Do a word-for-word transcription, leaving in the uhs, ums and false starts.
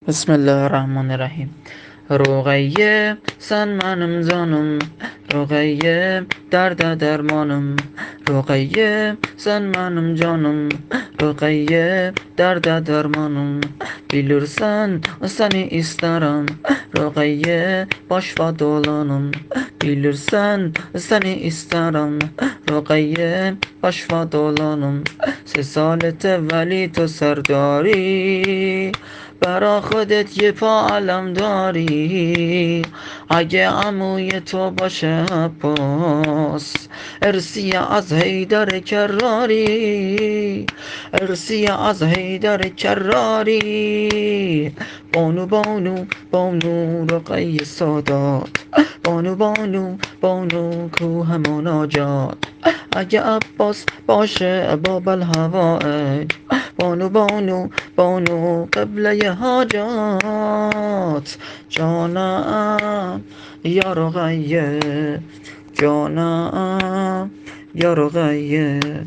بسم الله الرحمن الرحیم. رقیه سن منم جانم، رقیه درد درمانم. رقیه سن منم canım, رقیه درد درمانım. Bilirsən səni istərəm, raqayyə başva dolanım. Bilirsən səni istərəm, raqayyə başva dolanım. سه سالت ولی تو سرداری، برا خودت یه پا علم داری. اگه عموی تو باشه عباس، ارسی از حیدر کراری، ارسی از حیدر کراری. بانو بانو بانو رقیه سادات، بانو بانو بانو کوه مناجات. اگه عباس باشه باب الهوائج، بانو بانو بانو قبله حاجات. جانم یا رقیه، جانم یا رقیه.